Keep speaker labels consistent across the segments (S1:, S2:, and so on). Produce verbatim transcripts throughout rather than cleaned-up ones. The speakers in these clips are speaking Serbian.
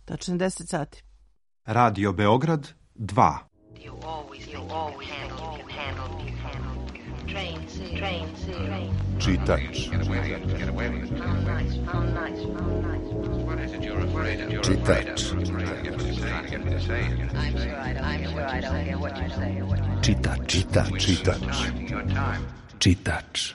S1: Tačno deset sati.
S2: Radio Beograd dva.
S3: Čitač. Čitač. Čitač. Čitač. Čitač. Čitač.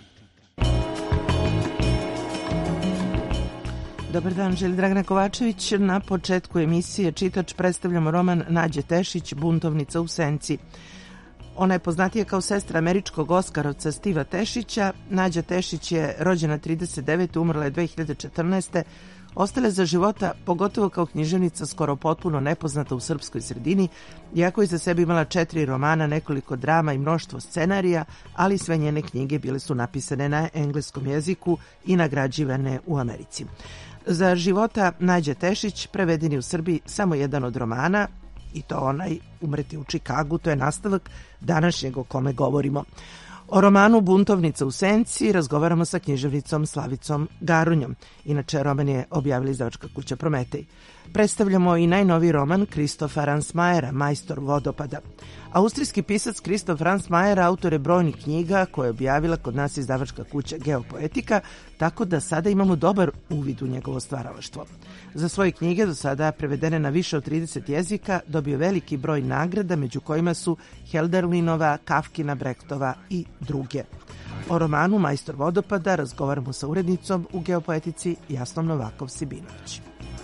S1: Dobar dan, želi Dragana Kovačević. Na početku emisije Čitač predstavljamo roman Nađe Tešić, Buntovnica u senci. Ona je poznatija kao sestra američkog oskarovca Stiva Tešića. Nađa Tešić je rođena trideset devete. umrla je dve hiljade četrnaeste. Ostala je za života, pogotovo kao književnica, skoro potpuno nepoznata u srpskoj sredini, iako je za sebe imala četiri romana, nekoliko drama i mnoštvo scenarija, ali sve njene knjige bile su napisane na engleskom jeziku i nagrađivane u Americi. Za života Nađe Tešić preveden je u Srbiji samo jedan od romana, i to onaj Umreti u Čikagu, to je nastavak današnjeg o kome govorimo. O romanu Buntovnica u senci razgovaramo sa književnicom Slavicom Garunjom. Inače, roman je objavila izdavačka kuća Prometej. Predstavljamo i najnoviji roman Kristofa Ransmayera, Majstor vodopada. Austrijski pisac Kristof Ransmajer autor je brojnih knjiga koje je objavila kod nas izdavačka kuća Geopoetika, tako da sada imamo dobar uvid u njegovo stvaralaštvo. Za svoje knjige, do sada prevedene na više od trideset jezika, dobio veliki broj nagrada, među kojima su Helderlinova, Kafkina, Brechtova i druge. O romanu Majstor vodopada razgovaramo sa urednicom u Geopoetici Jasnom Novakov-Sibinović.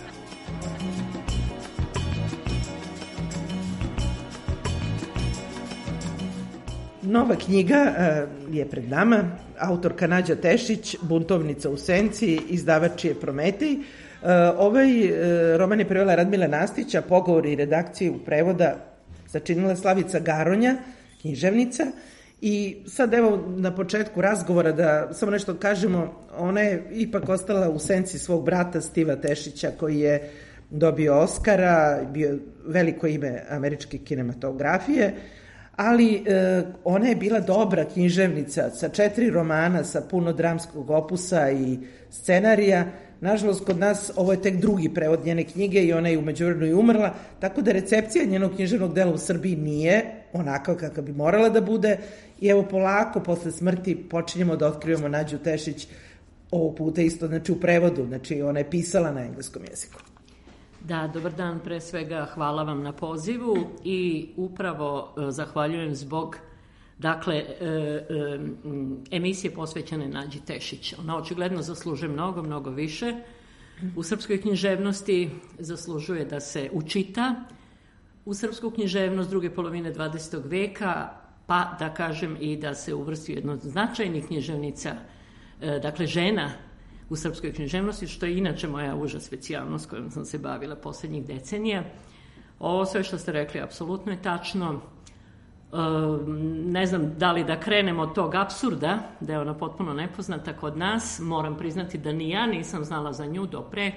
S1: Nova knjiga uh, je pred nama, autorka Nađa Tešić, Buntovnica u senci, izdavač je Prometej. Uh, ovaj uh, roman je prevela Radmila Nastića, pogovori i redakciju prevoda sačinila Slavica Garonja, književnica. I sad evo na početku razgovora da samo nešto kažemo, ona je ipak ostala u senci svog brata Stiva Tešića koji je dobio Oskara, bio veliko ime američke kinematografije, ali e, ona je bila dobra književnica sa četiri romana, sa puno dramskog opusa i scenarija. Nažalost, kod nas ovo je tek drugi prevod njene knjige i ona je u međuvremenu i umrla, tako da recepcija njenog književnog dela u Srbiji nije onakav kakav bi morala da bude. I evo polako, posle smrti, počinjemo da otkrivamo Nađu Tešić, ovog puta isto, znači u prevodu, znači ona je pisala na engleskom jeziku.
S4: Da, dobar dan, pre svega hvala vam na pozivu i upravo e, zahvaljujem zbog dakle, e, e, emisije posvećene Nađi Tešić. Ona očigledno zaslužuje mnogo, mnogo više. U srpskoj književnosti zaslužuje da se učita u srpsku književnost druge polovine dvadesetog veka, pa da kažem i da se uvrsti jedno od značajnih književnica, e, dakle žena u srpskoj književnosti, što je inače moja uža specijalnost kojom sam se bavila poslednjih decenija. Ovo sve što ste rekli apsolutno je tačno. E, ne znam da li da krenemo od tog apsurda, da je ona potpuno nepoznata kod nas. Moram priznati da ni ja nisam znala za nju do pre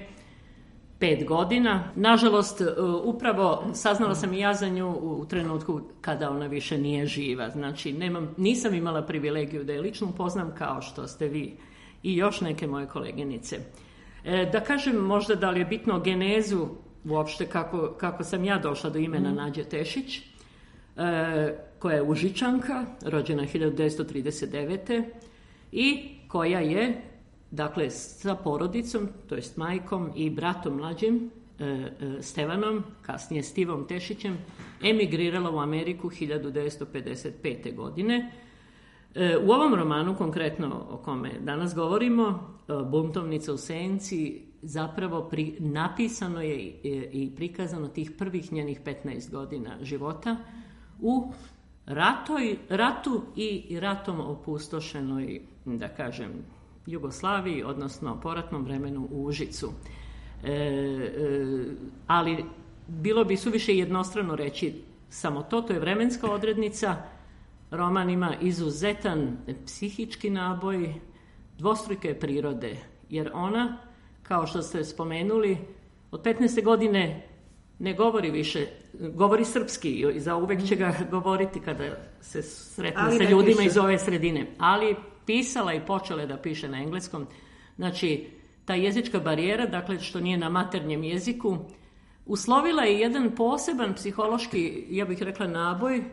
S4: pet godina. Nažalost, upravo saznala sam i ja za nju u trenutku kada ona više nije živa. Znači, nemam, nisam imala privilegiju da je lično upoznam kao što ste vi i još neke moje koleginice. E, da kažem možda da li je bitno genezu uopšte kako, kako sam ja došla do imena mm. Nađe Tešić, e, koja je Užičanka, rođena hiljadu devetsto trideset devete. i koja je, dakle, sa porodicom, to jest majkom i bratom mlađim, e, e, Stevanom, kasnije Stivom Tešićem, emigrirala u Ameriku hiljadu devetsto pedeset pete. godine. U ovom romanu, konkretno o kome danas govorimo, Buntovnica u senci, zapravo pri, napisano je i, i prikazano tih prvih njenih petnaest godina života u ratoj, ratu i ratom opustošenoj, da kažem, Jugoslaviji, odnosno poratnom vremenu u Užicu. E, e, ali bilo bi suviše jednostrano reći samo to, to je vremenska odrednica. Roman ima izuzetan psihički naboj, dvostruke prirode, jer ona, kao što ste spomenuli, od petnaeste godine ne govori više, govori srpski i za uvek će ga govoriti kada se sretne ali sa ljudima piše iz ove sredine. Ali pisala i počela da piše na engleskom. Znači, ta jezička barijera, dakle što nije na maternjem jeziku, uslovila je jedan poseban psihološki, ja bih rekla, naboj,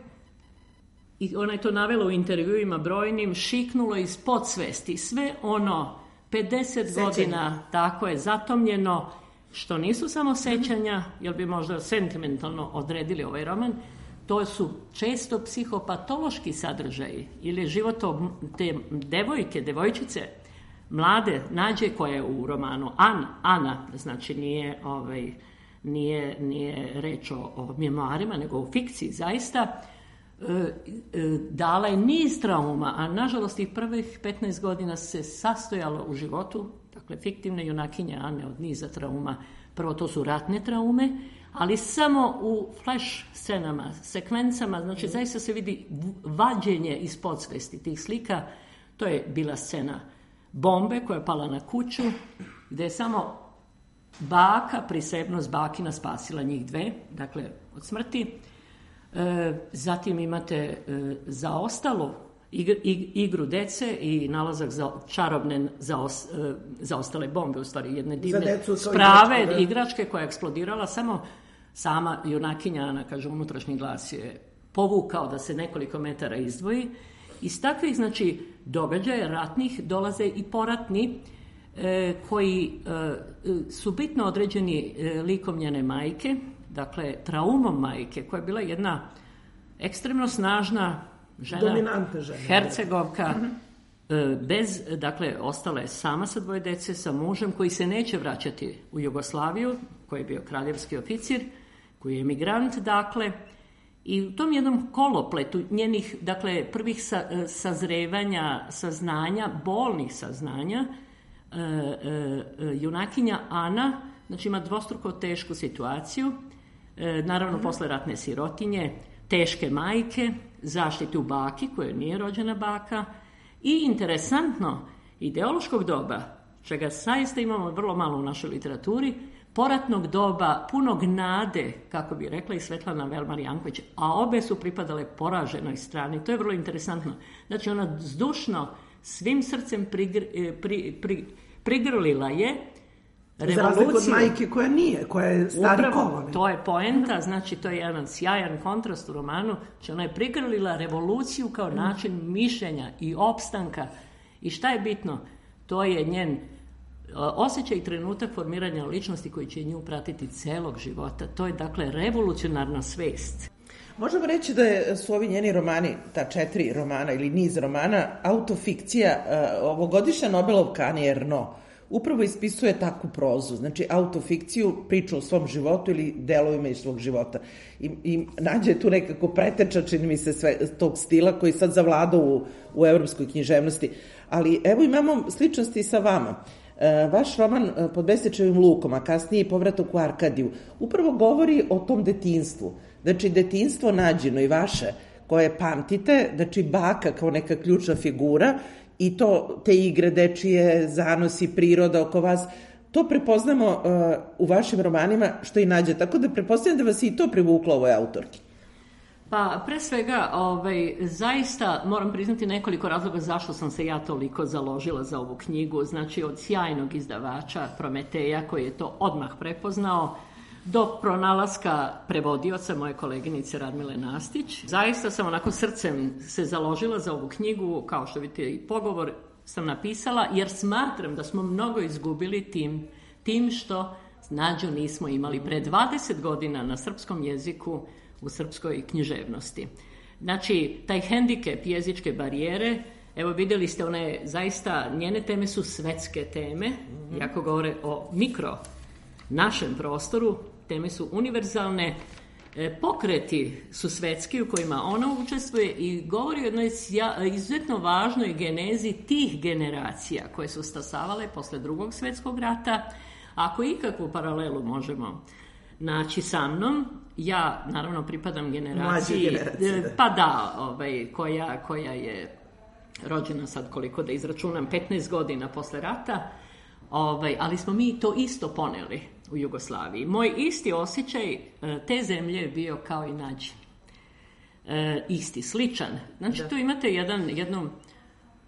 S4: i ona je to navela u intervjuima brojnim, šiknulo iz podsvesti sve ono pedeset Sećanje. godina tako je zatomljeno, što nisu samo sećanja, jer bi možda sentimentalno odredili ovaj roman, to su često psihopatološki sadržaji ili životom te devojke, devojčice, mlade Nađe, koja je u romanu Ana, Ana znači nije, ovaj, nije, nije reč o, o memoarima, nego o fikciji zaista, e, e, dala je niz trauma, a nažalost i prvih petnaest godina se sastojalo u životu, dakle fiktivne junakinje Ane od niza trauma. Prvo to su ratne traume, ali samo u flash scenama, sekvencama, znači zaista se vidi vađenje iz podsvesti tih slika. To je bila scena bombe koja je pala na kuću, gdje je samo baka, prisebnost bakina spasila njih dve, dakle od smrti. E, zatim imate e, zaostalu igr, igru dece i nalazak za čarobne zaos, e, zaostale bombe, u stvari jedne divne sprave, igračke, igračke koja je eksplodirala, samo sama junakinja Ana, kaže, unutrašnji glas je povukao da se nekoliko metara izdvoji. Iz takvih, znači, događaja ratnih dolaze i poratni e, koji e, su bitno određeni e, likom njene majke, dakle, traumom majke, koja je bila jedna ekstremno snažna žena,
S1: dominantna žena,
S4: Hercegovka, e, bez, dakle, ostala je sama sa dvoje dece, sa mužem koji se neće vraćati u Jugoslaviju, koji je bio kraljevski oficir, koji je emigrant, dakle, i u tom jednom kolopletu njenih, dakle, prvih sa, sazrevanja, saznanja, bolnih saznanja, e, e, junakinja Ana, znači, ima dvostruko tešku situaciju, e, naravno mm. posle ratne sirotinje, teške majke, zaštitu baki, koja nije rođena baka, i interesantno, ideološkog doba, čega zaista imamo vrlo malo u našoj literaturi, poratnog doba, punog nade, kako bi rekla i Svetlana Velmar-Janković, a obe su pripadale poraženoj strani. To je vrlo interesantno. Znači, ona zdušno, svim srcem prigr, pri, pri, prigrlila je revoluciju. Za razliku od
S1: majke koja nije, koja je stari kolon.
S4: To je poenta, znači to je jedan sjajan kontrast u romanu, znači ona je prigrlila revoluciju kao način mišljenja i opstanka. I šta je bitno? To je njen osjećaj i trenutak formiranja ličnosti koji će nju pratiti celog života. To je, dakle, revolucionarna svest.
S1: Možemo reći da je, su ovi njeni romani, ta četiri romana ili niz romana, autofikcija. Ovogodišnja Nobelovka Ani Ernaux upravo ispisuje takvu prozu, znači autofikciju, priču o svom životu ili delovima iz svog života. I, i nađe tu nekako preteča, čini mi se, sve tog stila koji sad zavlada u, u evropskoj književnosti. Ali evo imamo sličnosti i sa vama. Vaš roman Pod Besečevim lukom, a kasnije i Povratak u Arkadiju, upravo govori o tom detinjstvu. Znači, detinjstvo Nađino i vaše, koje pamtite, znači baka kao neka ključna figura i to, te igre dečije, zanosi, priroda oko vas, to prepoznamo uh, u vašim romanima, što i Nađa. Tako da pretpostavljam da vas i to privuklo ovoj autorki.
S4: Pa, pre svega, ovaj, zaista moram priznati nekoliko razloga zašto sam se ja toliko založila za ovu knjigu. Znači, od sjajnog izdavača Prometeja, koji je to odmah prepoznao, do pronalaska prevodioca moje koleginice Radmile Nastić. Zaista sam onako srcem se založila za ovu knjigu, kao što vidite i pogovor sam napisala, jer smatram da smo mnogo izgubili tim, tim što Nađu nismo imali pre dvadeset godina na srpskom jeziku, u srpskoj književnosti. Znači, taj hendikep jezičke barijere, evo vidjeli ste, one zaista, njene teme su svetske teme, mm-hmm. jako govore o mikro našem prostoru, teme su univerzalne, e, pokreti su svetski u kojima ona učestvuje i govori o jednoj izuzetno važnoj genezi tih generacija koje su stasavale posle drugog svjetskog rata. Ako ikakvu paralelu možemo naći sa mnom, ja naravno pripadam generaciji, da. pa da, ovaj, koja, koja je rođena sad koliko da izračunam, petnaest godina posle rata, ovaj, ali smo mi to isto poneli u Jugoslaviji. Moj isti osjećaj te zemlje je bio kao i Nađi. E, isti, sličan. Znači da. Tu imate jedan, jednu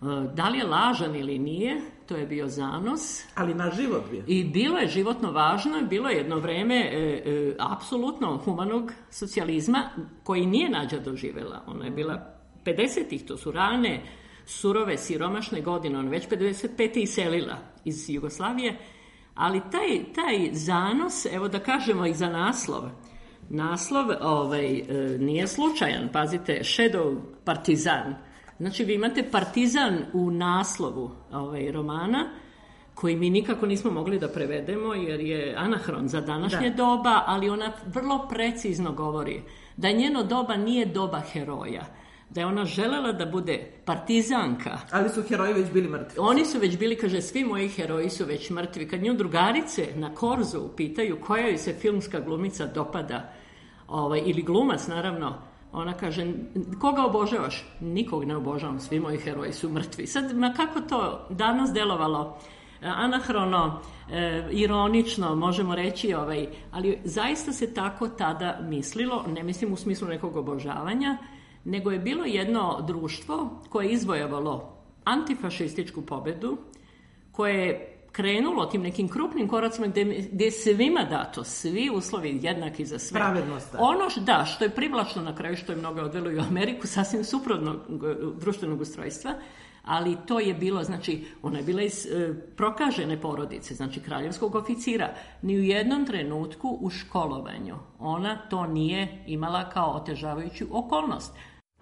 S4: Da li je lažan ili nije, to je bio zanos.
S1: Ali na život bio.
S4: I bilo je životno važno, bilo je jedno vreme e, e, apsolutno humanog socijalizma koji nije Nađa doživjela. Ona je bila pedesetih, to su rane, surove, siromašne godine, ona već pedeset pete iselila iz Jugoslavije, ali taj, taj zanos, evo da kažemo i za naslov, naslov ovaj, e, nije slučajan, pazite, Shadow Partizan. Znači, vi imate partizan u naslovu ovaj, romana, koji mi nikako nismo mogli da prevedemo, jer je anahron za današnje da. doba, ali ona vrlo precizno govori da njeno doba nije doba heroja, da je ona želela da bude partizanka.
S1: Ali su heroji već bili mrtvi.
S4: Oni su već bili, kaže, svi moji heroji su već mrtvi. Kad nju drugarice na Korzu pitaju koja joj se filmska glumica dopada, ovaj, ili glumac, naravno, ona kaže, koga obožavaš? Nikog ne obožavam, svi moji heroji su mrtvi. Sad, ma kako to danas delovalo? Anahrono, e, ironično, možemo reći, ovaj, ali zaista se tako tada mislilo, ne mislim u smislu nekog obožavanja, nego je bilo jedno društvo koje je izvojevalo antifašističku pobedu, koje je krenulo tim nekim krupnim koracima gdje, gdje je svima dato, svi uslovi jednaki za sve.
S1: Pravednost.
S4: Ono š, da, što je privlačno na kraju, što je mnogo odvelo i u Ameriku, sasvim suprotnog društvenog ustrojstva, ali to je bilo, znači, ona je bila iz e, prokažene porodice, znači kraljevskog oficira. Ni u jednom trenutku u školovanju ona to nije imala kao otežavajuću okolnost.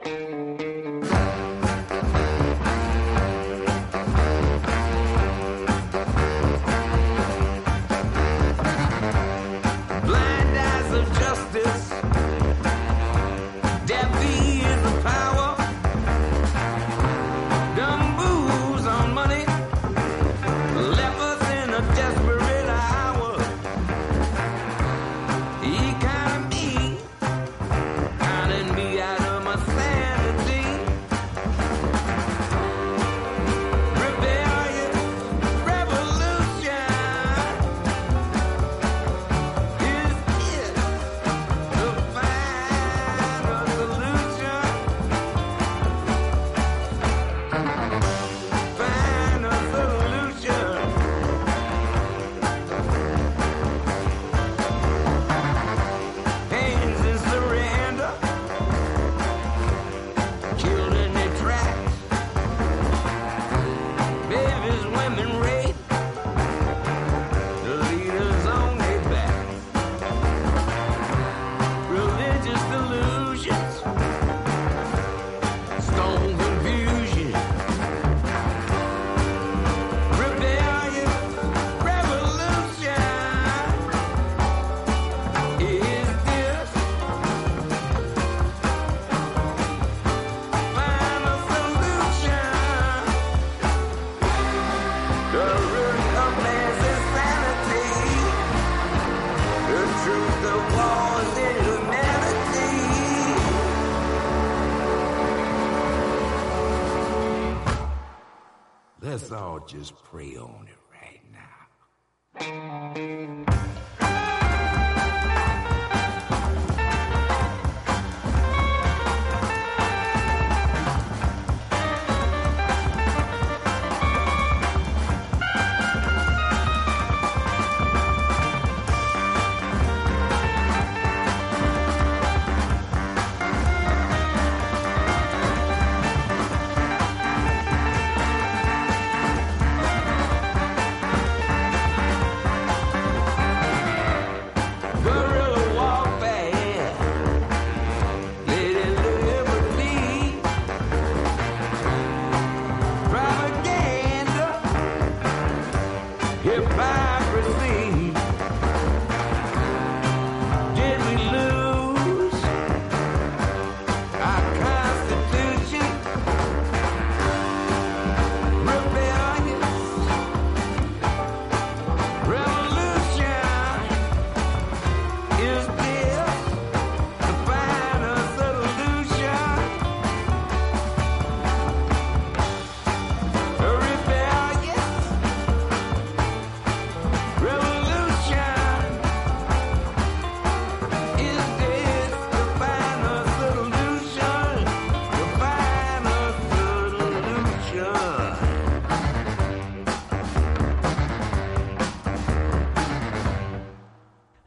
S5: Let's all just pray on it right now.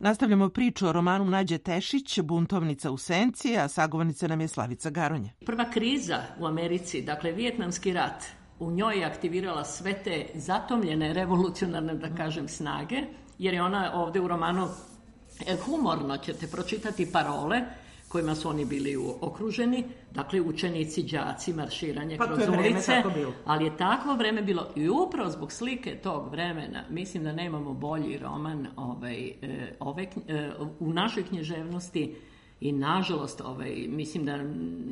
S1: Nastavljamo priču o romanu Nađe Tešić, Buntovnica u senci, a sagovornica nam je Slavica Garonja.
S4: Prva kriza u Americi, dakle Vijetnamski rat, u njoj je aktivirala sve te zatomljene revolucionarne, da kažem, snage, jer je ona ovde u romanu humorno ćete pročitati parole kojima su oni bili okruženi, dakle učenici, đaci, marširanje
S1: pa
S4: kroz ulice, ali je takvo vreme bilo i upravo zbog slike tog vremena, mislim da nemamo bolji roman ovaj, ove, u našoj književnosti i nažalost, ovaj, mislim da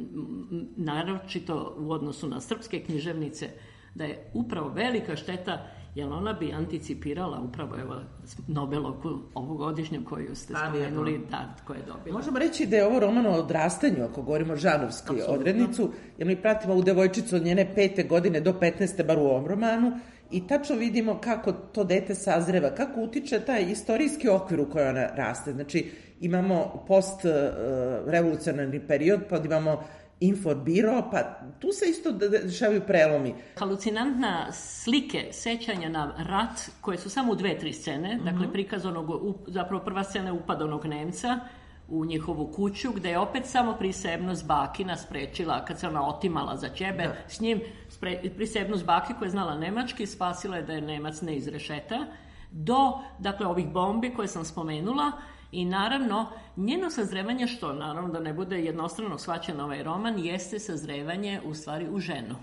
S4: naročito u odnosu na srpske književnice, da je upravo velika šteta, jer ona bi anticipirala upravo evo Nobelovku ovogodišnju koju ste spomenuli, da, koju je dobila.
S1: Možemo reći da je ovo roman o odrastanju, ako govorimo o žanrovskoj odrednicu, jer mi pratimo ovu devojčicu od njene pete godine do petnaeste, bar u ovom romanu, i tačno vidimo kako to dete sazreva, kako utiče taj istorijski okvir u kojoj ona raste. Znači, imamo post-revolucionarni period, pa imamo Inforbiro, pa tu se isto dešavaju prelomi.
S4: Halucinantna slike sećanja na rat, koje su samo u dve, tri scene, mm-hmm. dakle prikazanog, zapravo prva scena je upad onog Nemca u njihovu kuću, gde je opet samo prisebnost bakina sprečila, kad se ona otimala za ćebe, da. S njim spre, prisebnost baki koja je znala nemački, spasila je da je Nemac ne izrešeta, do, dakle, ovih bombi koje sam spomenula. I naravno, njeno sazrevanje, što naravno da ne bude jednostrano shvaćen ovaj roman, jeste sazrevanje u stvari u ženu.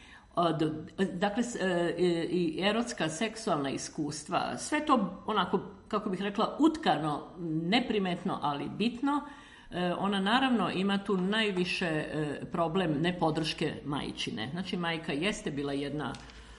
S4: Dakle, i erotska, seksualna iskustva, sve to onako, kako bih rekla, utkano, neprimetno, ali bitno. Ona naravno ima tu najviše problem nepodrške majčine. Znači, majka jeste bila jedna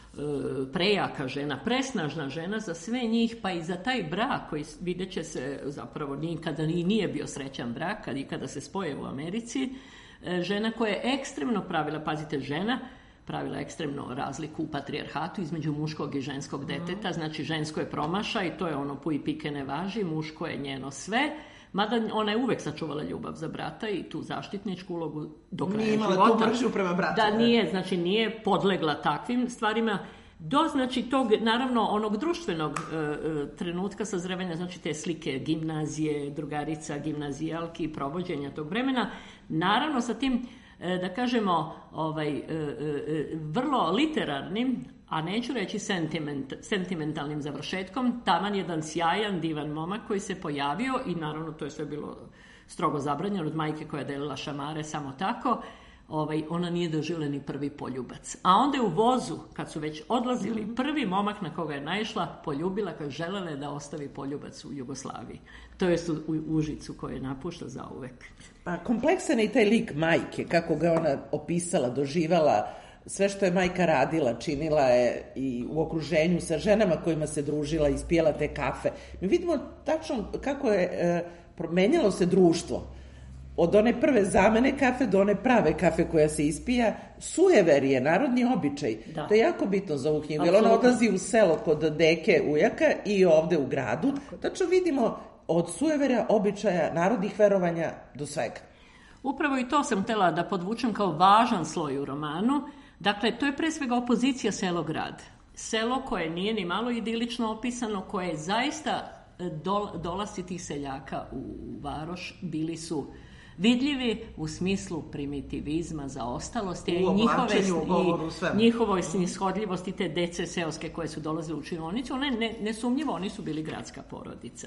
S4: prejaka žena, presnažna žena za sve njih, pa i za taj brak koji vidjet će se zapravo nikada i nije bio srećan brak, kad i kada se spoje u Americi, žena koja je ekstremno pravila, pazite, žena pravila ekstremno razliku u patrijarhatu između muškog i ženskog deteta, znači žensko je promašaj, to je ono puj pike ne važi, muško je njeno sve, mada ona je uvek sačuvala ljubav za brata i tu zaštitničku ulogu do kraja života.
S1: Nije imala tu mržnju prema bratu.
S4: Da, nije, znači nije podlegla takvim stvarima. Do, znači, tog, naravno, onog društvenog e, trenutka sazrevanja, znači te slike gimnazije, drugarica, gimnazijalki, provođenja tog vremena, naravno sa tim, e, da kažemo, ovaj, e, e, vrlo literarnim, a neću reći sentiment, sentimentalnim završetkom, taman jedan sjajan, divan momak koji se pojavio i naravno to je sve bilo strogo zabranjeno od majke koja je delila šamare samo tako, ovaj, ona nije doživjela ni prvi poljubac. A onda je u vozu, kad su već odlazili, prvi momak na koga je naišla, poljubila kad želela je da ostavi poljubac u Jugoslaviji. To je u Užicu koju je napušta zauvek.
S1: Pa kompleksan je i taj lik majke, kako ga ona opisala, doživala, sve što je majka radila, činila je i u okruženju sa ženama kojima se družila, ispijela te kafe. Mi vidimo tačno kako je e, promenjalo se društvo. Od one prve zamene kafe do one prave kafe koja se ispija, sujever je narodni običaj. Da. To je jako bitno za ovu knjigu, jer ona odlazi u selo kod deke ujaka i ovde u gradu. Tačno vidimo od sujevera, običaja, narodnih verovanja do svega.
S4: Upravo i to sam htjela da podvučem kao važan sloj u romanu. Dakle, to je pre svega opozicija selo-grad. Selo koje nije ni malo idilično opisano, koje je zaista dol, dolasci tih seljaka u Varoš bili su vidljivi u smislu primitivizma, zaostalosti i njihove, i njihovoj snishodljivosti te dece seoske koje su dolazile u čionicu. One ne, nesumnjivo, oni su bili gradska porodica.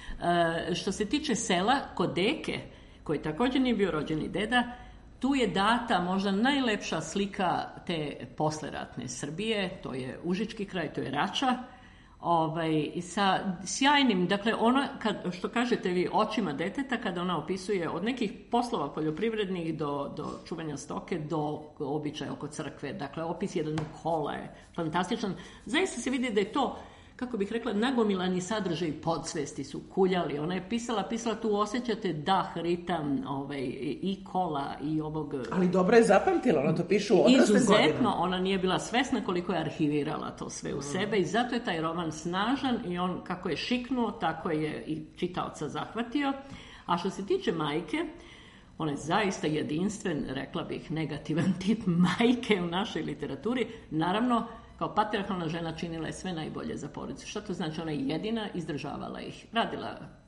S4: E, što se tiče sela, kod deke, koji također nije bio rođeni deda, tu je data možda najlepša slika te posleratne Srbije, to je Užički kraj, to je Rača, ovaj, sa sjajnim, dakle ona, kad, što kažete vi, očima deteta, kada ona opisuje od nekih poslova poljoprivrednih do, do čuvanja stoke, do običaja oko crkve, dakle opis jedan kola je fantastičan, zaista se vidi da je to, kako bih rekla, nagomilani sadržaj podsvesti su kuljali. Ona je pisala, pisala, tu osjećate dah, ritam, ovaj, i kola i ovog...
S1: Ali dobro je zapamtila, ona to piše u odraslim godinama.
S4: Izuzetno, ona nije bila svesna koliko je arhivirala to sve u sebe i zato je taj roman snažan i on kako je šiknuo, tako je i čitaoca zahvatio. A što se tiče majke, ona je zaista jedinstven, rekla bih, negativan tip majke u našoj literaturi. Naravno, kao patrijarhalna žena činila je sve najbolje za porodicu. Šta to znači? Ona je jedina, izdržavala ih. Radila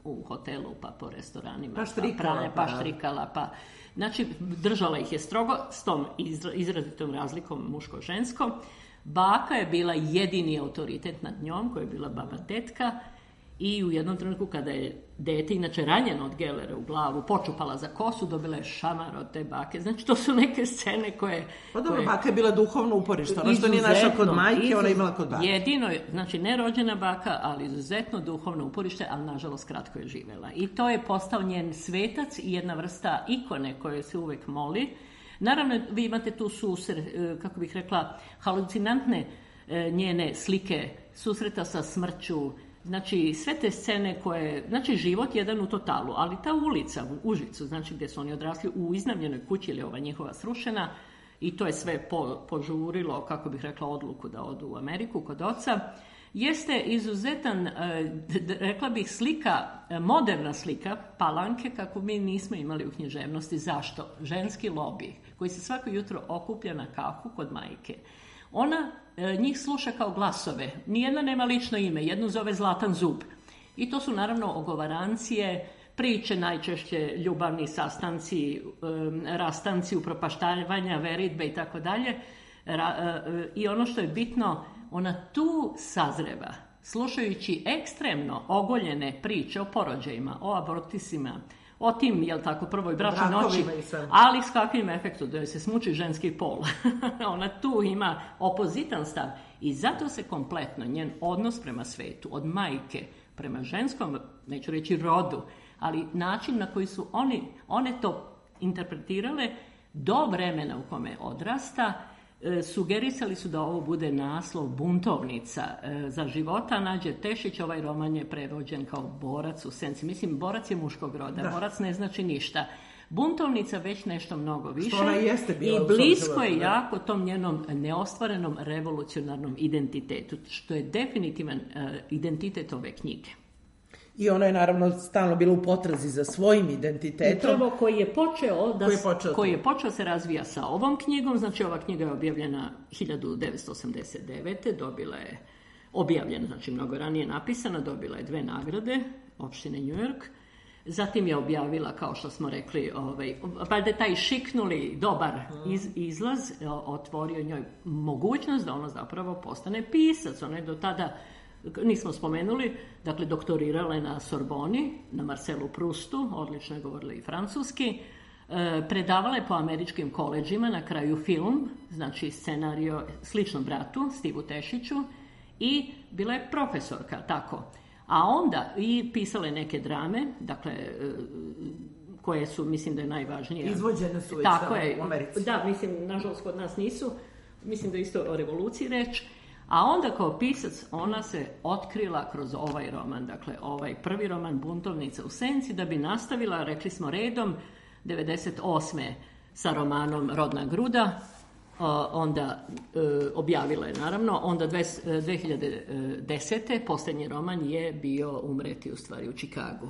S4: u hotelu, pa po restoranima,
S1: pa, štrikala,
S4: pa pranje, pa štrikala, pa... Znači, držala ih je strogo s tom izrazitom razlikom muško-žensko. Baka je bila jedini autoritet nad njom, koja je bila baba tetka, i u jednom trenutku kada je dete, inače ranjeno od gelere u glavu, počupala za kosu, dobila je šamar od te bake. Znači, to su neke scene koje...
S1: Pa dobro, koje... baka je bila duhovno uporište, ono što nije našla kod majke, izuz... ona je imala kod bake.
S4: Jedino, znači, ne rođena baka, ali izuzetno duhovno uporište, ali nažalost kratko je živela. I to je postao njen svetac i jedna vrsta ikone koje se uvek moli. Naravno, vi imate tu susret, kako bih rekla, halucinantne njene slike susreta sa smrću. Znači, sve te scene koje... Znači, život jedan u totalu, ali ta ulica u Užicu, znači gdje su oni odrasli u iznajmljenoj kući ili ova njihova srušena, i to je sve po, požurilo, kako bih rekla, odluku da odu u Ameriku kod oca, jeste izuzetan, rekla bih, slika, moderna slika Palanke, kako mi nismo imali u književnosti. Zašto? Ženski lobi, koji se svako jutro okuplja na kafu kod majke. Ona njih sluša kao glasove. Nijedna nema lično ime, jednu zove Zlatan zub. I to su naravno ogovarancije, priče, najčešće ljubavni sastanci, rastanci, upropaštavanja, veritbe i tako dalje. I ono što je bitno, ona tu sazreva, slušajući ekstremno ogoljene priče o porođajima, o abortisima, o tim, jel tako, prvoj bračnoj noći, ali s kakvim efektom, da joj se smuči ženski pol. Ona tu ima opozitan stav i zato se kompletno njen odnos prema svetu, od majke prema ženskom, neću reći rodu, ali način na koji su oni, one to interpretirale do vremena u kome odrasta, sugerisali su da ovo bude naslov Buntovnica za života Nađe Tešić. Ovaj roman je prevođen kao Borac u senci. Mislim, borac je muškog roda, da. Borac ne znači ništa. Buntovnica već nešto mnogo više.
S1: Što ona jeste bila
S4: i blisko je jako tom njenom neostvarenom revolucionarnom identitetu, što je definitivan uh, identitet ove knjige.
S1: I ona je naravno stalno bila u potrazi za svojim identitetom.
S4: Upravo koji je počeo da
S1: koji je počeo,
S4: koji je počeo se razvija sa ovom knjigom. Znači, ova knjiga je objavljena hiljadu devetsto osamdeset devete. Dobila je, objavljena, znači mnogo ranije napisana, dobila je dve nagrade opštine New York. Zatim je objavila, kao što smo rekli, ovaj, pa da taj šiknuli dobar iz, izlaz otvorio njoj mogućnost da ona zapravo postane pisac. Ona je do tada, nismo spomenuli, dakle doktorirala je na Sorboni, na Marcelu Proustu, odlično je govorila i francuski, e, predavala je po američkim koleđima, na kraju film, znači scenario slično bratu, Stivu Tešiću, i bila je profesorka, tako. A onda i pisala je neke drame, dakle, e, koje su, mislim da je najvažnije.
S1: Izvođene su već
S4: tako
S1: da,
S4: je,
S1: u Americi.
S4: Da, mislim, nažalost kod nas nisu, mislim da je isto o revoluciji reč. A onda kao pisac ona se otkrila kroz ovaj roman, dakle ovaj prvi roman Buntovnica u senci, da bi nastavila, rekli smo redom, devedeset osme sa romanom Rodna gruda, onda e, objavila je naravno, onda dve hiljade desete posljednji roman je bio Umreti u stvari u Čikagu.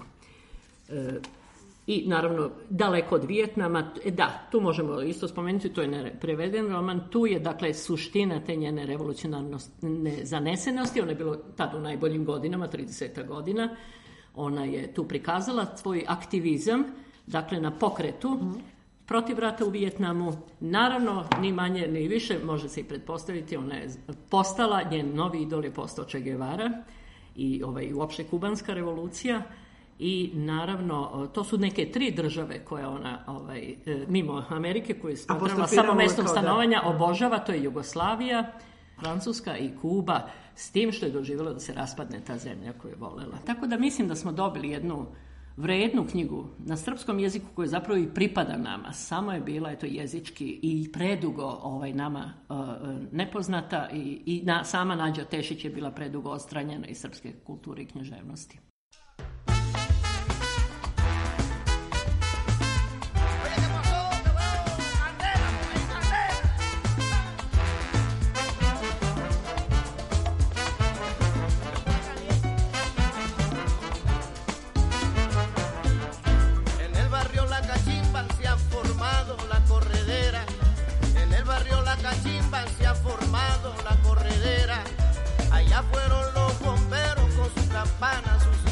S4: E, I naravno, daleko od Vijetnama, da, tu možemo isto spomenuti, to je preveden roman, tu je dakle suština te njene revolucionarne zanesenosti, ona je bila tada u najboljim godinama, trideset godina, ona je tu prikazala svoj aktivizam, dakle na pokretu, mm-hmm. protiv rata u Vijetnamu, naravno, ni manje ni više, može se i pretpostaviti, ona je postala, njen novi idol je postao Che Guevara i ovaj, uopšte kubanska revolucija. I naravno, to su neke tri države koje ona, ovaj, mimo Amerike, koju je smatrala samo mestom stanovanja, da. Obožava, to je Jugoslavija, Francuska i Kuba, s tim što je doživjela da se raspadne ta zemlja koju je volela. Tako da mislim da smo dobili jednu vrednu knjigu na srpskom jeziku koja zapravo i pripada nama. Samo je bila eto, jezički i predugo ovaj, nama uh, nepoznata i, i na, sama Nađa Tešić je bila predugo odstranjena iz srpske kulture i književnosti.
S6: Se ha formado la corredera, allá fueron los bomberos con sus campanas, sus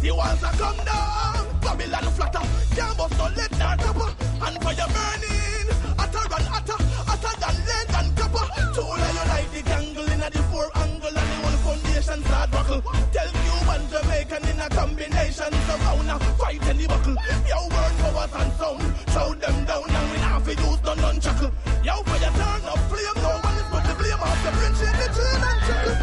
S6: The walls are come down, Babylon flatter. Can't bust no lead nor copper. And fire burning, hotter and hotter, hotter than lead and copper. Tool you like the gangle in the four angle and the whole foundation start buckle. Tell you one Jamaican in a combination, so how now fight any buckle. Yo, burn powers and sound, throw them down and we not fi use no nunchuckle. Yo, fire turn up flame, no one is put the blame off the bridge in the chain and chuckle.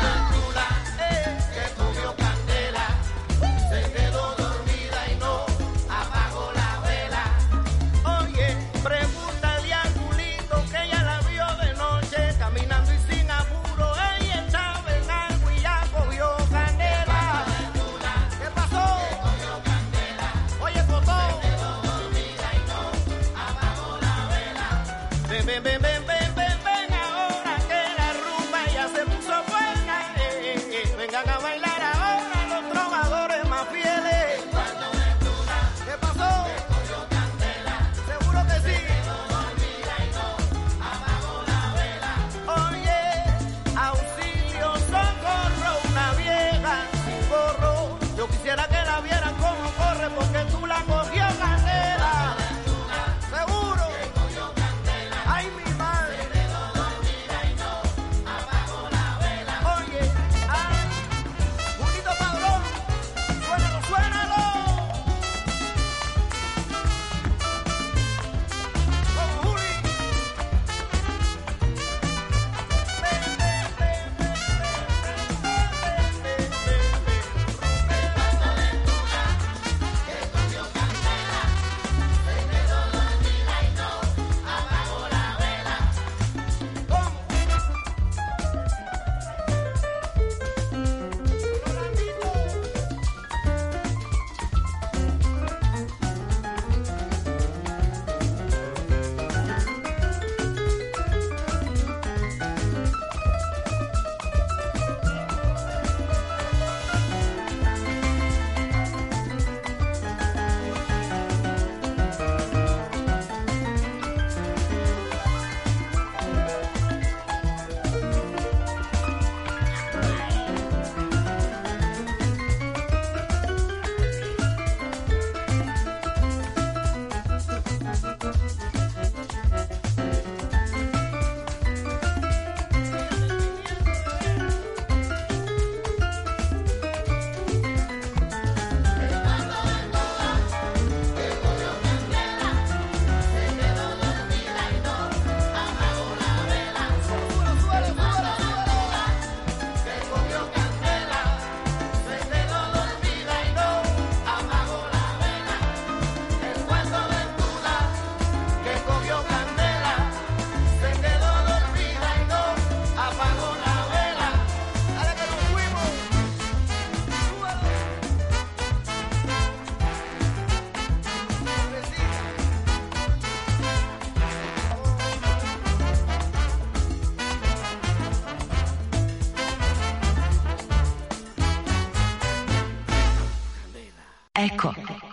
S7: Eko.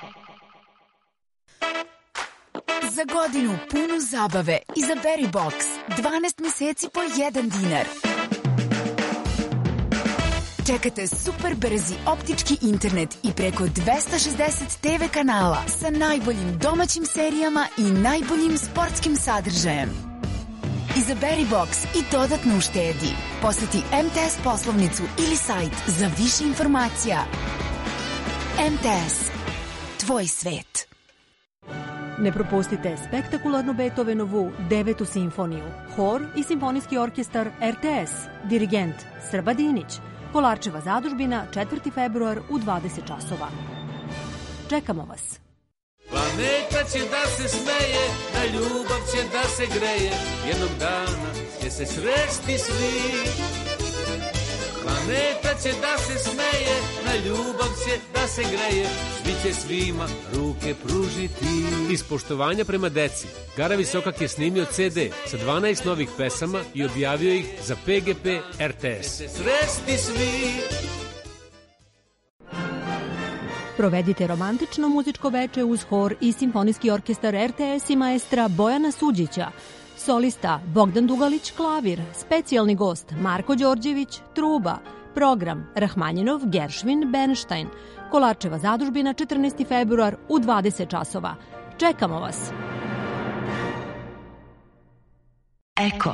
S7: Za godinu punu zabave izaberi Box. dvanaest meseci po jedan dinar. Čekate super brzi optički internet i preko dvesta šezdeset te ve kanala sa najboljim domaćim serijama i najboljim sportskim sadržajem. Izaberi Box i dodatno uštedi. Poseti em te es poslovnicu ili sajt za više informacija. em te es. Tvoj svet.
S8: Ne propustite spektakularnu Beethovenovu devetu simfoniju, hor i simfonijski orkestar er te es, dirigent Srba Dinić, Kolarčeva zadužbina, četvrti februar u dvadeset časova. Čekamo vas.
S9: Planeta će da se smeje, na ljubav će da se greje, jednog dana će se sresti svi. Planeta će da se smeje, na ljubav će da se greje, svi će svima ruke pružiti. Iz poštovanja prema deci, Gara Visokak je snimio ce de sa dvanaest novih pesama i objavio ih za pe ge pe er te es. Sresti svi.
S8: Provedite romantično muzičko veče uz hor i simfonijski orkestar er te es i maestra Bojana Suđića. Solista Bogdan Dugalić, klavir, specijalni gost Marko Đorđević, truba, Program Rahmanjinov, Gershwin, Bernstein. Kolarčeva zadužbina, četrnaesti februar u dvadeset časova. Čekamo vas!
S7: Eko.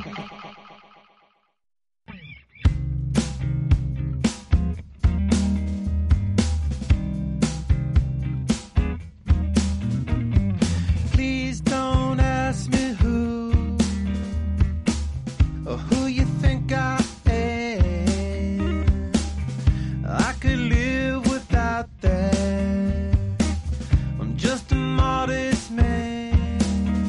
S6: Please don't ask me who or who you think I am. I could live without that. I'm just a modest man.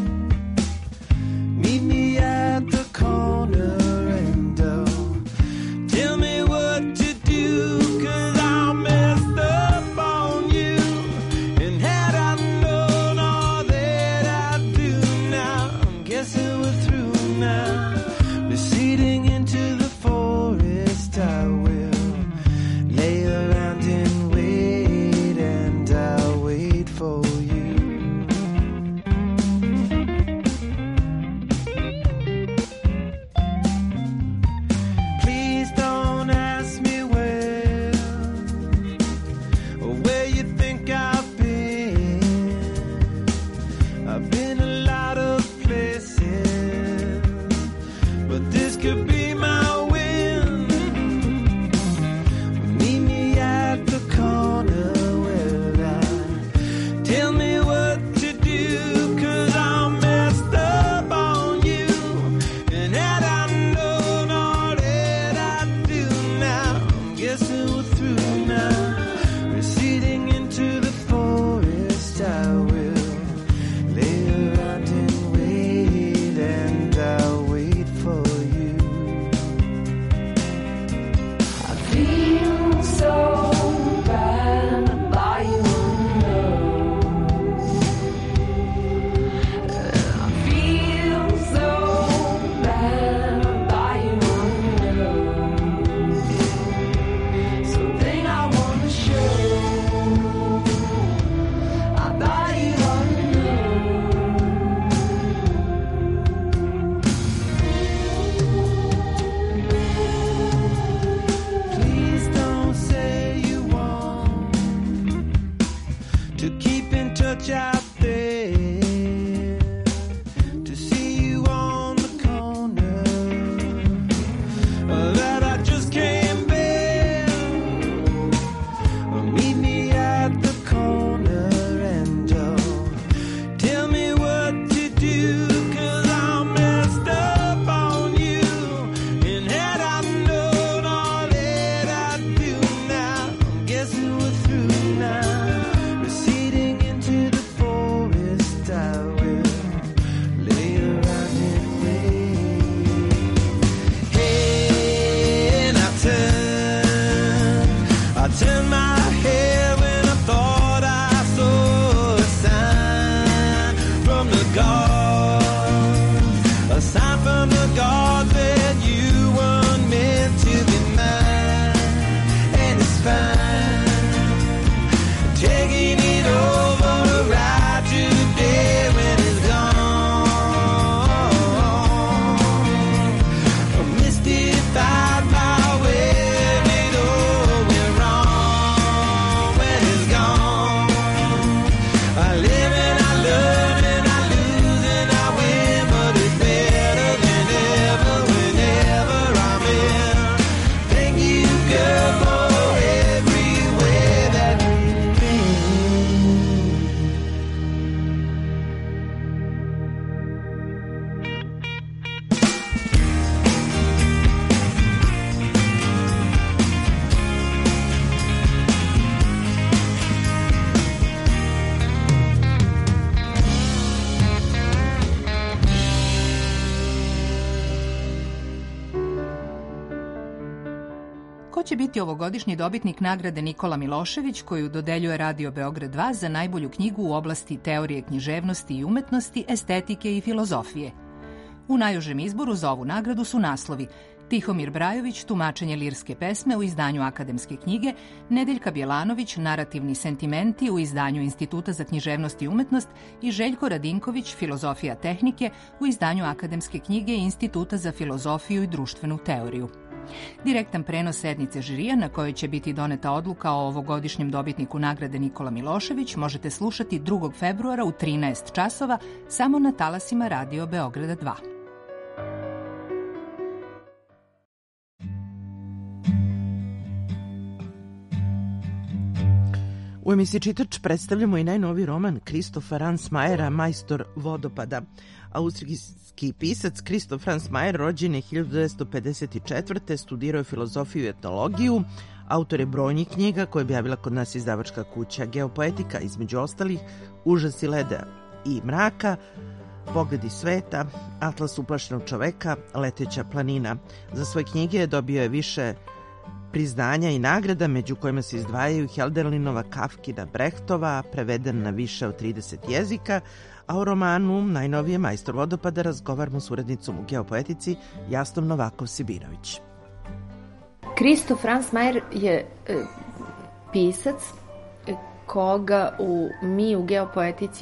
S6: Meet me at the corner and uh, tell me what to do, 'cause I messed up on you. And had I known all that I do now, I'm guessing we're through now. Receding into the forest, I will lay around and wait, and I'll wait for you. Please don't ask me where or where you think I've been. I've been a lot of places, but this could be my win. Meet me at the corner where I tell me what to do, 'cause I'm messed up on you. And had I known all that I do now, I'm guessing we're through now. Receding into the forest, I will lay around and wait, and I'll wait for you. I feel so bad about you, I feel so bad about you, something I wanna show about you, Please don't say you want to keep in touch out there, to see you on the corner uh, that I just can't bear. Uh, Meet me at the corner and uh, tell me what to do, 'cause I'm messed up on you. And had I known all that I do now, I'm guessing we're through now. Receding into the forest, I will lay around and wait. Hey, and I turn, I turn my head when I thought I saw a sign from the gods, a sign from the gods that you weren't meant to be mine. And it's fine, taking it over to ride today when it's gone. I'm mystified by where it all went wrong when it's gone. I live and I learn and I lose and I win, but it's better than ever whenever I'm in. Thank you, girl, for everywhere that you've been.
S10: Ko će biti ovogodišnji dobitnik nagrade Nikola Milošević, koju dodeljuje Radio Beograd dva za najbolju knjigu u oblasti teorije književnosti i umetnosti, estetike i filozofije? U najužem izboru za ovu nagradu su naslovi Tihomir Brajović, tumačenje lirske pesme u izdanju Akademske knjige, Nedeljka Bjelanović, narativni sentimenti u izdanju Instituta za književnost i umetnost i Željko Radinković, filozofija tehnike u izdanju Akademske knjige i Instituta za filozofiju i društvenu teoriju. Direktan prenos sednice žirija na kojoj će biti doneta odluka o ovogodišnjem dobitniku nagrade Nikola Milošević možete slušati drugog februara u trinaest časova samo na talasima Radio Beograda dva.
S1: U emisiji Čitač predstavljamo i najnoviji roman Kristofa Ransmayera Majstor vodopada. Austrijski pisac Kristof Ransmayer rođen je hiljadu devetsto pedeset četvrte. Studirao je filozofiju i etnologiju. Autor je brojnih knjiga koje je objavila kod nas izdavačka kuća Geopoetika, između ostalih Užasi leda i mraka, Pogledi sveta, Atlas uplašenog čoveka, Leteća planina. Za svoje knjige dobio je više priznanja i nagrada, među kojima se izdvajaju Helderlinova, Kafkina, Brechtova, preveden na više od trideset jezika, a o romanu najnovije Majstor vodopada razgovaramo s urednicom u Geopoetici Jasnom Novakov-Sibirović.
S11: Kristof Ransmayer je e, pisac koga u, mi u Geopoetici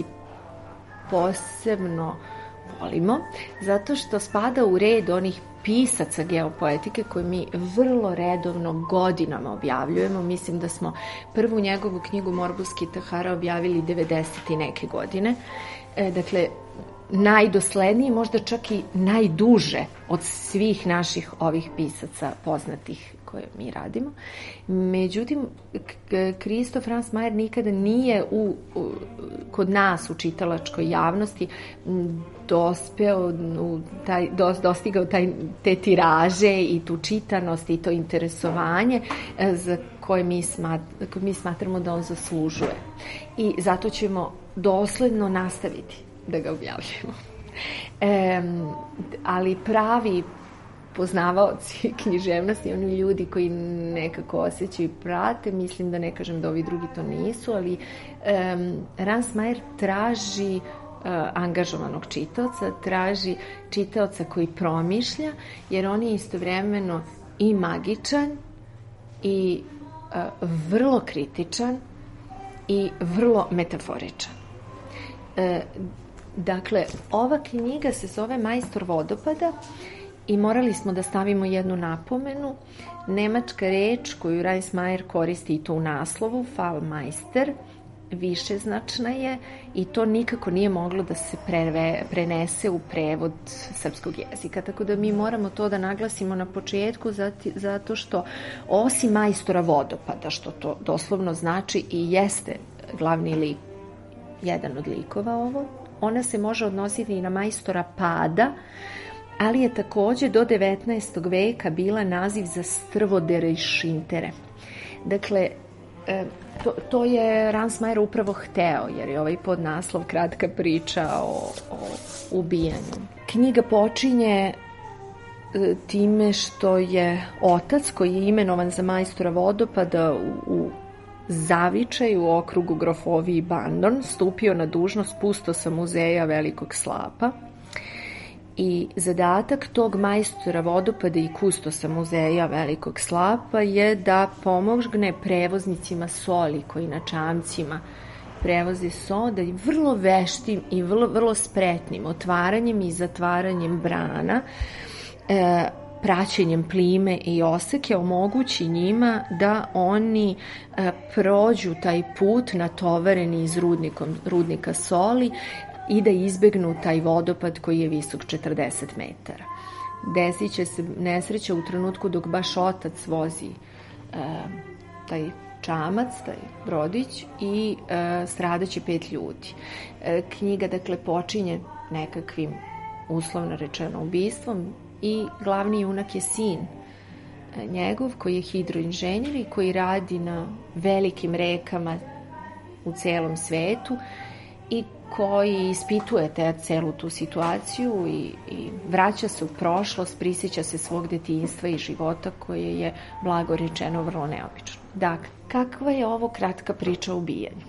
S11: posebno volimo, zato što spada u red onih pisaca geopoetike koje mi vrlo redovno godinama objavljujemo. Mislim da smo prvu njegovu knjigu Morbus Kitahara objavili devedeset i neke godine. E, dakle, najdosledniji, možda čak i najduže od svih naših ovih pisaca poznatih koje mi radimo. Međutim, Kristof Ransmayer nikada nije u, u, kod nas u čitalačkoj javnosti dospeo, u taj, dos, dostigao taj, te tiraže i tu čitanost i to interesovanje za koje mi, smat, koje mi smatramo da on zaslužuje. I zato ćemo dosledno nastaviti da ga objavljujemo. E, ali pravi poznavaoci književnosti, oni ljudi koji nekako osjećaju i prate, mislim da ne kažem da ovi drugi to nisu, ali um, Ransmayer traži uh, angažovanog čitaoca, traži čitaoca koji promišlja, jer on je istovremeno i magičan i uh, vrlo kritičan i vrlo metaforičan. Uh, dakle, ova knjiga se zove Majstor vodopada i morali smo da stavimo jednu napomenu. Nemačka reč koju Ransmayer koristi i to u naslovu, Fallmeister, višeznačna je i to nikako nije moglo da se preve, prenese u prevod srpskog jezika. Tako da mi moramo to da naglasimo na početku zati, zato što osim majstora vodopada, što to doslovno znači i jeste glavni lik, jedan od likova ovo, ona se može odnositi i na majstora pada, ali je takođe do devetnaestog veka bila naziv za strvodere i šintere. Dakle, to, to je Ransmayer upravo hteo, jer je ovaj podnaslov kratka priča o, o ubijanju. Knjiga počinje time što je otac, koji je imenovan za majstora vodopada u, u Zavičaju u okrugu Grofoviji Bandon, stupio na dužnost kustosa muzeja Velikog slapa. I zadatak tog majstora vodopada i kustosa muzeja Velikog slapa je da pomogne prevoznicima soli koji na čamcima prevoze so, da je vrlo veštim i vrlo, vrlo spretnim otvaranjem i zatvaranjem brana, e, praćenjem plime i oseke omogući njima da oni e, prođu taj put natovareni iz rudnikom, rudnika soli i da izbegnu taj vodopad koji je visok četrdeset metara. Desit će se nesreća u trenutku dok baš otac vozi e, taj čamac, taj brodić i e, stradaće pet ljudi. E, knjiga, dakle, počinje nekakvim, uslovno rečeno, ubistvom i glavni junak je sin e, njegov, koji je hidroinženjer i koji radi na velikim rekama u celom svetu i koji ispituje te, celu tu situaciju i, i vraća se u prošlost, prisjeća se svog detinjstva i života koje je, blago rečeno, vrlo neobično. Dakle, kakva je ovo kratka priča o ubijanju?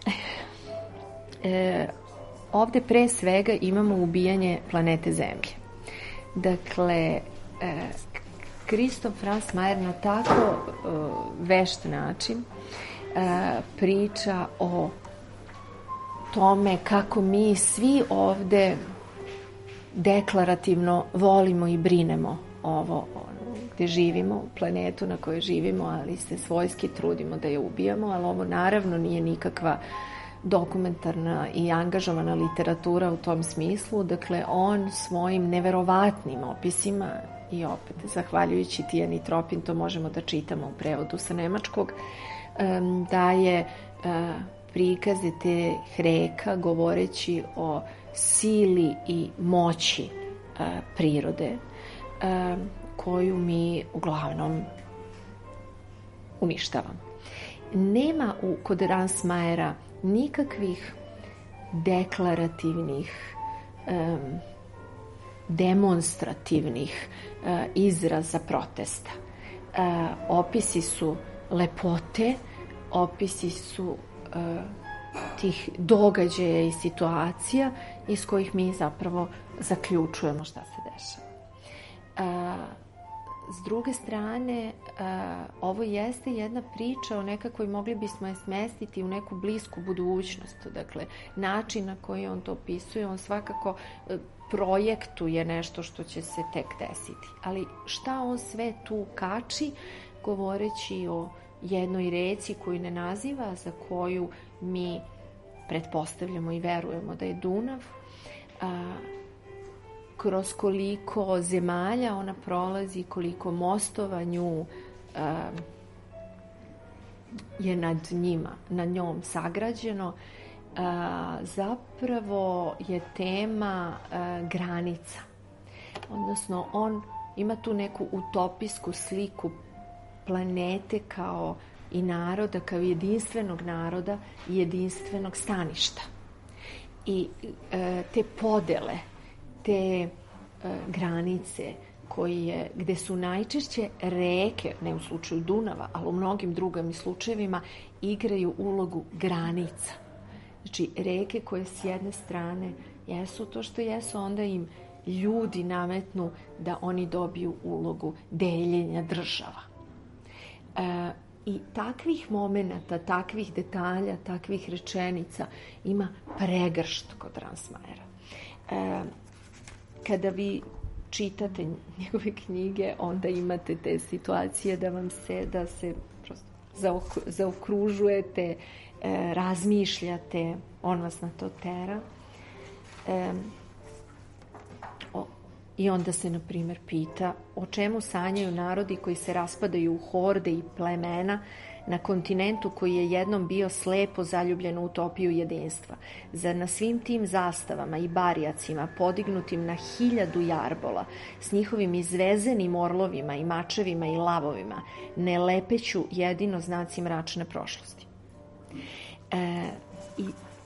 S11: e, ovde pre svega imamo ubijanje planete Zemlje. Dakle, e, Kristof Ransmayer na tako e, vešt način e, priča o tome kako mi svi ovde deklarativno volimo i brinemo ovo, gde živimo, planetu na kojoj živimo, ali se svojski trudimo da je ubijamo, ali ovo naravno nije nikakva dokumentarna i angažovana literatura u tom smislu. Dakle, on svojim neverovatnim opisima, i opet, zahvaljujući Tijani Tropin, to možemo da čitamo u prevodu sa nemačkog, daje prikaze te reka govoreći o sili i moći prirode, koju mi uglavnom uništavamo. Nema u, kod Ransmayera nikakvih deklarativnih, um, demonstrativnih uh, izraza protesta. Uh, opisi su lepote, opisi su uh, tih događaja i situacija iz kojih mi zapravo zaključujemo šta se dešava. Uh, S druge strane, ovo jeste jedna priča o nekakvoj, mogli bismo je smestiti u neku blisku budućnost. Dakle, način na koji on to opisuje, on svakako projektuje nešto što će se tek desiti. Ali šta on sve tu kači, govoreći o jednoj reci koju ne naziva, za koju mi pretpostavljamo i verujemo da je Dunav, a, kroz koliko zemalja ona prolazi, koliko mostova nju uh, je nad njima, nad njom sagrađeno, uh, zapravo je tema uh, granica. Odnosno, on ima tu neku utopijsku sliku planete kao i naroda, kao jedinstvenog naroda i jedinstvenog staništa. I uh, te podele, te uh, granice koje, gde su najčešće reke, ne u slučaju Dunava, ali u mnogim drugim slučajevima, igraju ulogu granica. Znači, reke koje s jedne strane jesu to što jesu, onda im ljudi nametnu da oni dobiju ulogu deljenja država. E, I takvih momenata, takvih detalja, takvih rečenica ima pregršt kod Ransmayera. E, Kada vi čitate njegove knjige, onda imate te situacije da vam se, da se prosto zaokružujete, e, razmišljate, on vas na to tera. E, o, I onda se, na primjer, pita o čemu sanjaju narodi koji se raspadaju u horde i plemena na kontinentu koji je jednom bio slepo zaljubljen u utopiju jedinstva. Zar na svim tim zastavama i barijacima podignutim na hiljadu jarbola s njihovim izvezenim orlovima i mačevima i lavovima ne lepeću jedino znaci mračne prošlosti? E, i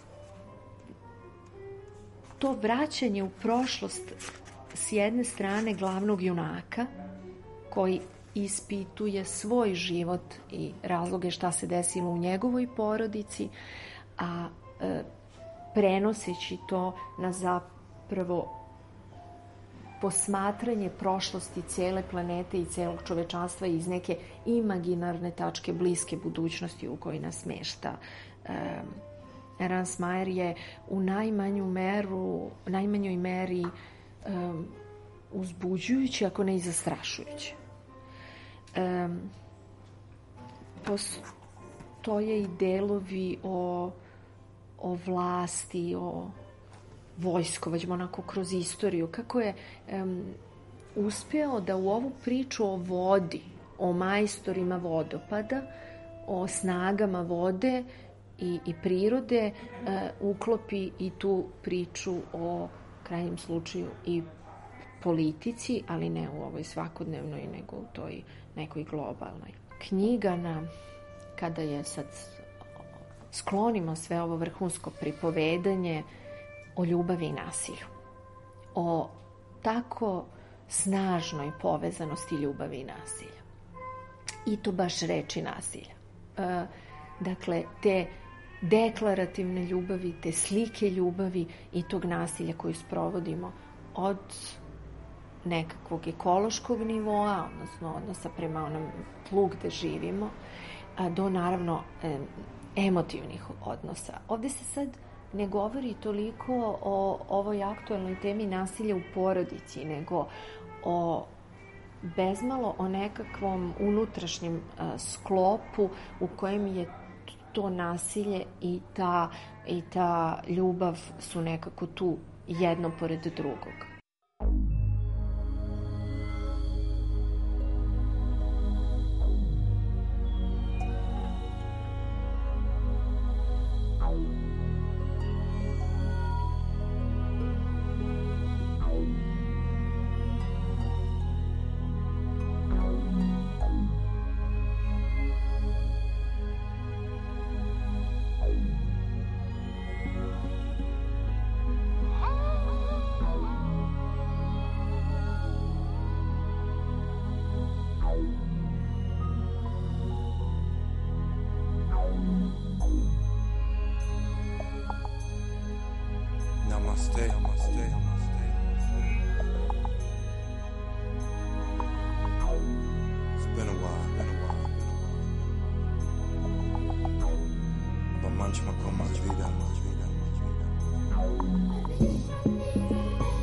S11: to vraćanje u prošlost s jedne strane glavnog junaka koji ispituje svoj život i razloge šta se desilo u njegovoj porodici, a e, prenoseći to na zapravo posmatranje prošlosti cele planete i celog čovečanstva iz neke imaginarne tačke bliske budućnosti u kojoj nas smešta. E, Ransmayer je u najmanju meru, najmanjoj meri e, uzbuđujući, ako ne i zastrašujući. Um, postoje i delovi o, o vlasti, o vojskovođima, onako kroz istoriju, kako je um, uspeo da u ovu priču o vodi, o majstorima vodopada, o snagama vode i, i prirode uh, uklopi i tu priču o krajnjem slučaju i politici, ali ne u ovoj svakodnevnoj, nego u toj nekoj globalnoj. Knjiga na, kada je sad sklonimo sve ovo vrhunsko pripovedanje o ljubavi i nasilju. O tako snažnoj povezanosti ljubavi i nasilja. I to baš reči nasilja. E, dakle, te deklarativne ljubavi, te slike ljubavi i tog nasilja koju sprovodimo od nekakvog ekološkog nivoa, odnosno odnosa prema onom tlu gde živimo, do naravno emotivnih odnosa. Ovde se sad ne govori toliko o ovoj aktualnoj temi nasilja u porodici, nego o bezmalo o nekakvom unutrašnjem sklopu u kojem je to nasilje i ta, i ta ljubav su nekako tu jedno pored drugog.
S12: Namaste, namaste, namaste. It's been a while, been a while, been a while. But manchmal kommer vi vidare, manchmal vidare, manchmal vidare.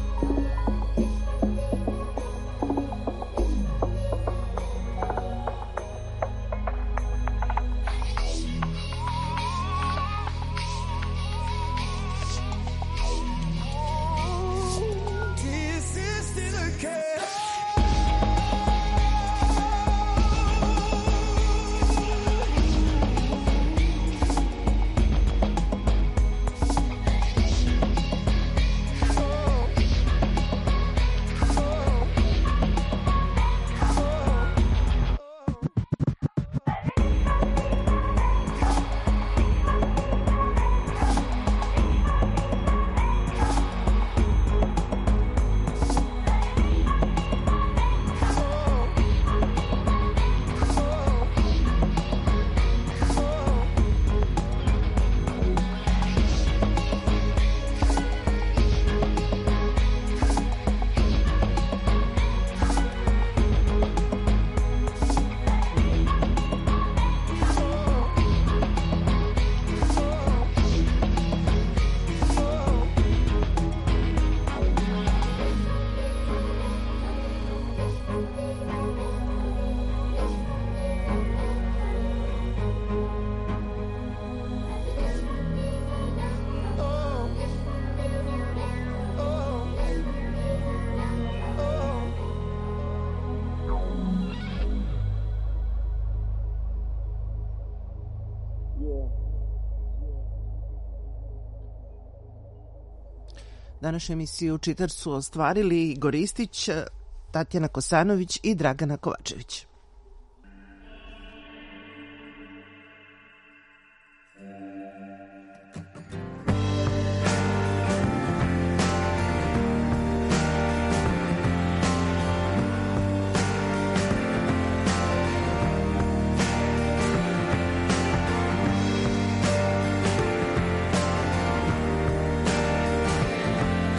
S1: Današnju emisiju Čitač su ostvarili Igor Ristić, Tatjana Kosanović i Dragana Kovačević.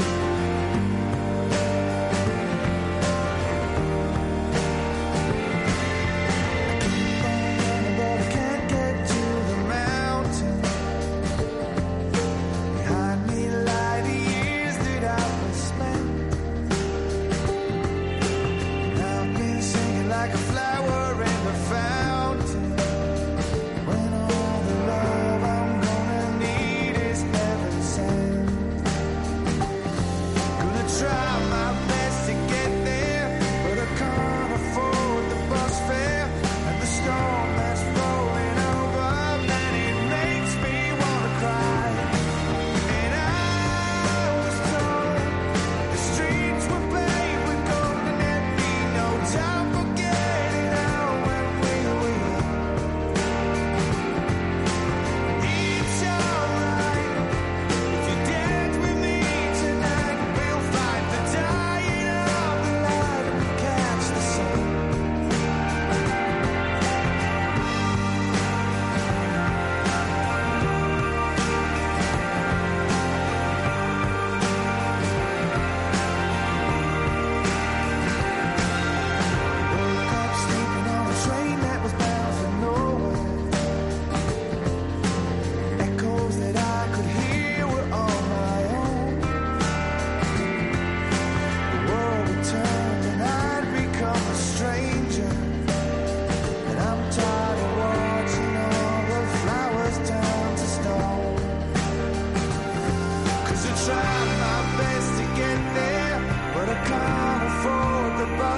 S6: Thank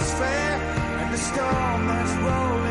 S6: is fair and the storm that's rolled